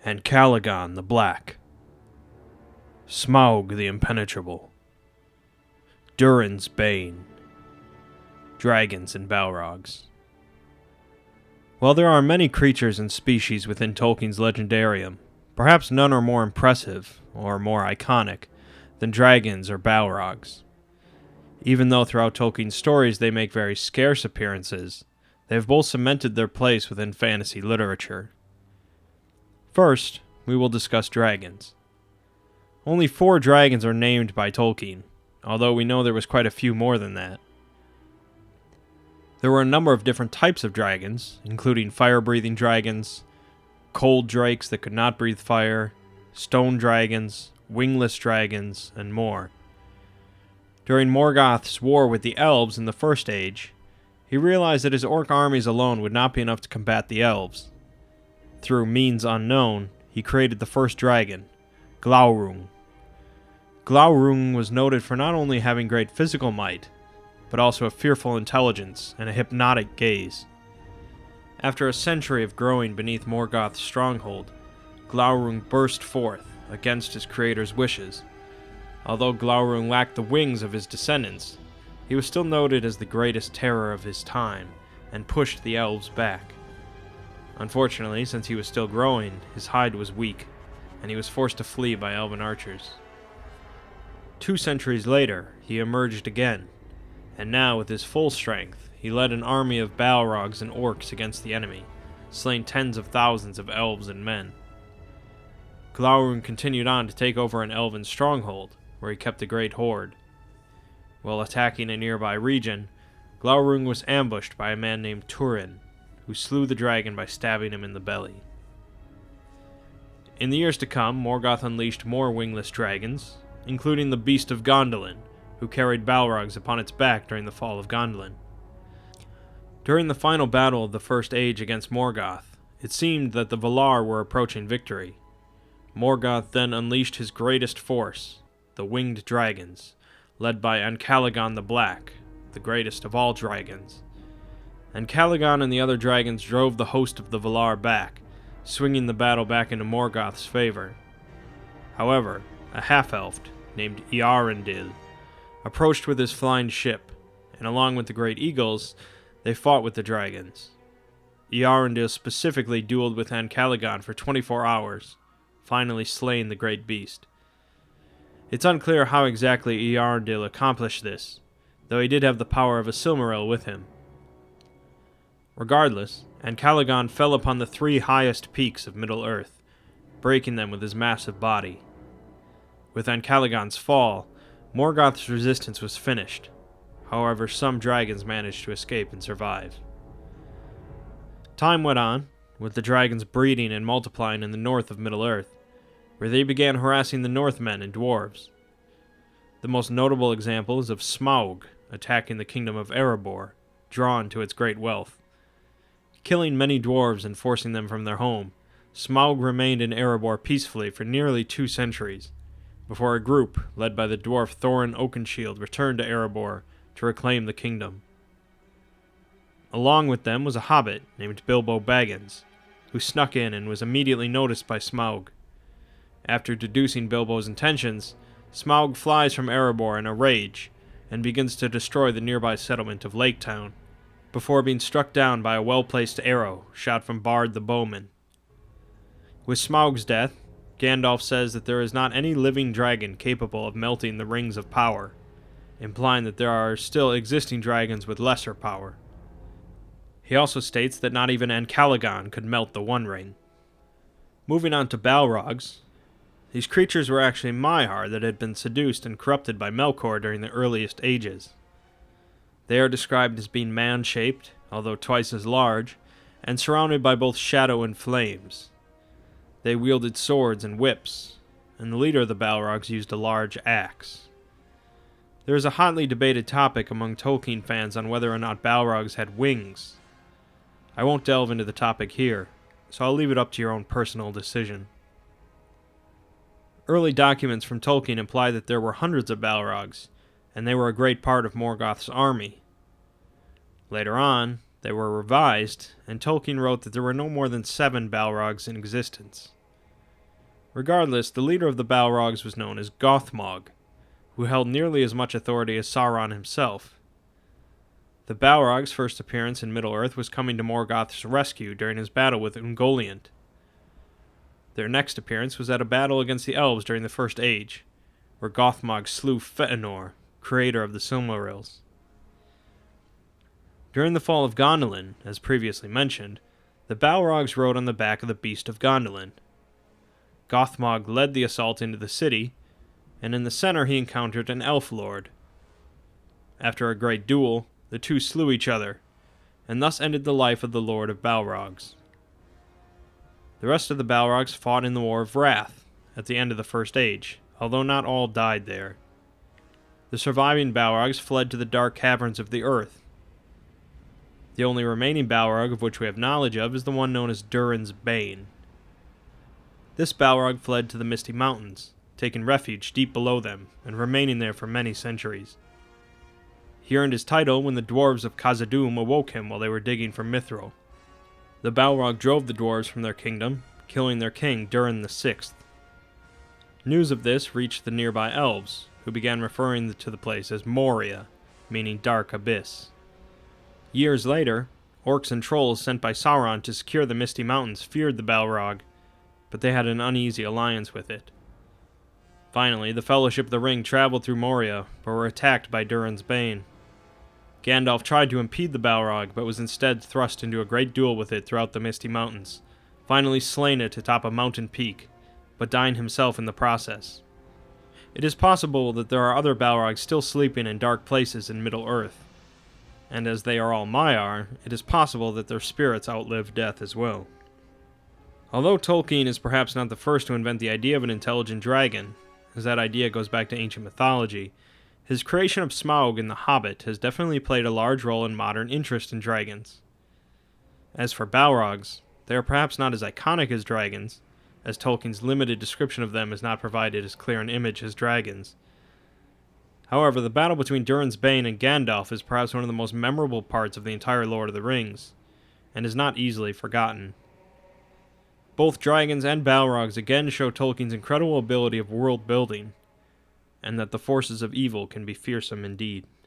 and Caligon the Black, Smaug the Impenetrable, Durin's Bane, dragons and Balrogs. While there are many creatures and species within Tolkien's legendarium, perhaps none are more impressive, or more iconic, than dragons or Balrogs. Even though throughout Tolkien's stories they make very scarce appearances, they have both cemented their place within fantasy literature. First, we will discuss dragons. Only 4 dragons are named by Tolkien, although we know there was quite a few more than that. There were a number of different types of dragons, including fire-breathing dragons, cold drakes that could not breathe fire, stone dragons, wingless dragons, and more. During Morgoth's war with the elves in the First Age, he realized that his orc armies alone would not be enough to combat the elves. Through means unknown, he created the first dragon, Glaurung. Glaurung was noted for not only having great physical might, but also a fearful intelligence and a hypnotic gaze. After a century of growing beneath Morgoth's stronghold, Glaurung burst forth against his creator's wishes. Although Glaurung lacked the wings of his descendants, he was still noted as the greatest terror of his time, and pushed the elves back. Unfortunately, since he was still growing, his hide was weak, and he was forced to flee by elven archers. 2 centuries later, he emerged again, and now with his full strength, he led an army of Balrogs and orcs against the enemy, slaying tens of thousands of elves and men. Glaurung continued on to take over an elven stronghold, where he kept a great horde. While attacking a nearby region, Glaurung was ambushed by a man named Turin, who slew the dragon by stabbing him in the belly. In the years to come, Morgoth unleashed more wingless dragons, including the Beast of Gondolin, who carried Balrogs upon its back during the fall of Gondolin. During the final battle of the First Age against Morgoth, it seemed that the Valar were approaching victory. Morgoth then unleashed his greatest force, the winged dragons, led by Ancalagon the Black, the greatest of all dragons. Ancalagon and the other dragons drove the host of the Valar back, swinging the battle back into Morgoth's favor. However, a half-elf named Earendil approached with his flying ship, and along with the great eagles, they fought with the dragons. Earendil specifically dueled with Ancalagon for 24 hours, finally slaying the great beast. It's unclear how exactly Earendil accomplished this, though he did have the power of a Silmaril with him. Regardless, Ancalagon fell upon the 3 highest peaks of Middle-earth, breaking them with his massive body. With Ancalagon's fall, Morgoth's resistance was finished. However, some dragons managed to escape and survive. Time went on, with the dragons breeding and multiplying in the north of Middle-earth, where they began harassing the Northmen and dwarves. The most notable example is of Smaug attacking the kingdom of Erebor, drawn to its great wealth. Killing many dwarves and forcing them from their home, Smaug remained in Erebor peacefully for nearly 2 centuries, before a group led by the dwarf Thorin Oakenshield returned to Erebor to reclaim the kingdom. Along with them was a hobbit named Bilbo Baggins, who snuck in and was immediately noticed by Smaug. After deducing Bilbo's intentions, Smaug flies from Erebor in a rage and begins to destroy the nearby settlement of Lake Town, before being struck down by a well-placed arrow shot from Bard the Bowman. With Smaug's death, Gandalf says that there is not any living dragon capable of melting the rings of power, implying that there are still existing dragons with lesser power. He also states that not even Ancalagon could melt the One Ring. Moving on to Balrogs, these creatures were actually Maiar that had been seduced and corrupted by Melkor during the earliest ages. They are described as being man-shaped, although twice as large, and surrounded by both shadow and flames. They wielded swords and whips, and the leader of the Balrogs used a large axe. There is a hotly debated topic among Tolkien fans on whether or not Balrogs had wings. I won't delve into the topic here, so I'll leave it up to your own personal decision. Early documents from Tolkien imply that there were hundreds of Balrogs, and they were a great part of Morgoth's army. Later on, they were revised, and Tolkien wrote that there were no more than 7 Balrogs in existence. Regardless, the leader of the Balrogs was known as Gothmog, who held nearly as much authority as Sauron himself. The Balrog's first appearance in Middle-earth was coming to Morgoth's rescue during his battle with Ungoliant. Their next appearance was at a battle against the Elves during the First Age, where Gothmog slew Fëanor, creator of the Silmarils. During the fall of Gondolin, as previously mentioned, the Balrogs rode on the back of the Beast of Gondolin. Gothmog led the assault into the city, and in the center he encountered an elf lord. After a great duel, the two slew each other, and thus ended the life of the Lord of Balrogs. The rest of the Balrogs fought in the War of Wrath at the end of the First Age, although not all died there. The surviving Balrogs fled to the dark caverns of the earth. The only remaining Balrog of which we have knowledge of is the one known as Durin's Bane. This Balrog fled to the Misty Mountains, taking refuge deep below them, and remaining there for many centuries. He earned his title when the dwarves of Khazad-dûm awoke him while they were digging for Mithril. The Balrog drove the dwarves from their kingdom, killing their king Durin VI. News of this reached the nearby elves, who began referring to the place as Moria, meaning Dark Abyss. Years later, orcs and trolls sent by Sauron to secure the Misty Mountains feared the Balrog, but they had an uneasy alliance with it. Finally, the Fellowship of the Ring traveled through Moria, but were attacked by Durin's Bane. Gandalf tried to impede the Balrog, but was instead thrust into a great duel with it throughout the Misty Mountains, finally slain it atop a mountain peak, but dying himself in the process. It is possible that there are other Balrogs still sleeping in dark places in Middle-earth, and as they are all Maiar, it is possible that their spirits outlive death as well. Although Tolkien is perhaps not the first to invent the idea of an intelligent dragon, as that idea goes back to ancient mythology, his creation of Smaug in The Hobbit has definitely played a large role in modern interest in dragons. As for Balrogs, they are perhaps not as iconic as dragons, as Tolkien's limited description of them has not provided as clear an image as dragons. However, the battle between Durin's Bane and Gandalf is perhaps one of the most memorable parts of the entire Lord of the Rings, and is not easily forgotten. Both dragons and Balrogs again show Tolkien's incredible ability of world building, and that the forces of evil can be fearsome indeed.